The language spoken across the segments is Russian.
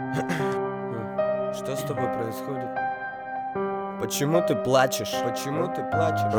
Что с тобой происходит? Почему ты плачешь? Почему ты плачешь?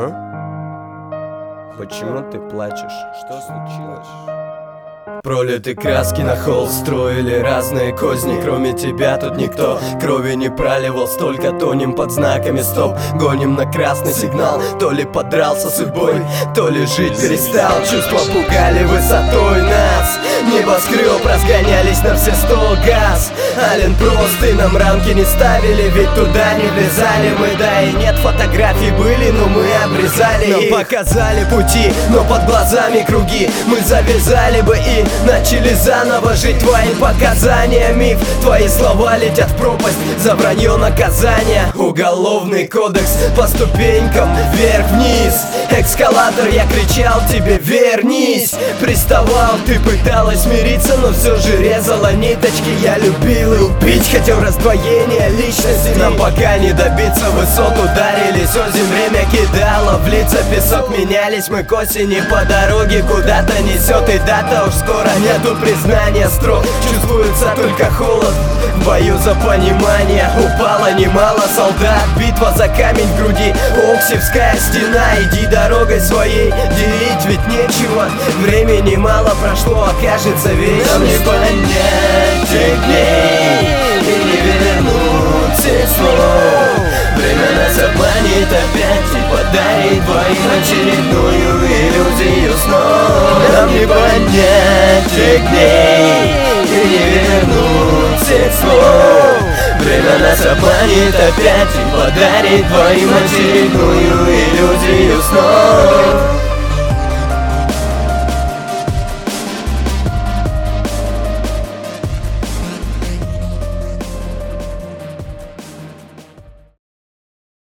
Почему ты плачешь? Что случилось? Пролиты краски на холст, строили разные козни. Кроме тебя тут никто крови не проливал. Столько тонем под знаками стоп. Гоним на красный сигнал. То ли подрался с судьбой, то ли жить перестал. Чувства пугали высотой нас. Небоскреб разгонялись на все 100 газ. Ален прост, и нам рамки не ставили, ведь туда не влезали мы. Да и нет, фотографий были, но мы обрезали их. Нам показали пути, но под глазами круги. Мы завязали бы и начали заново жить. Твои показания миф, твои слова летят в пропасть. За вранье наказание. Уголовный кодекс по ступенькам вверх-вниз. Эскалатор, я кричал тебе вернись. Приставал, ты пыталась смириться, но все же резала ниточки. Я любил и убить, хотел раздвоения личности. Нам пока не добиться высот, ударились озим. Время кидало в лица песок, менялись мы к осени. По дороге куда-то несет, и дата уж скоро. Нету признания строк, чувствуется только холод. В бою за понимание упало немало солдат. Битва за камень в груди, Оксевская стена. Иди дорогой своей, делить ведь нечего. Времени мало прошло, окажется вечно. Нам не понять тех дней и не вернуть всех слов. Время нас обманет опять и подарит двоим очередную иллюзию снов. Нам не понять тех дней и не вернуть всех слов. Время нас обманет опять и подарит двоим очередную иллюзию снов.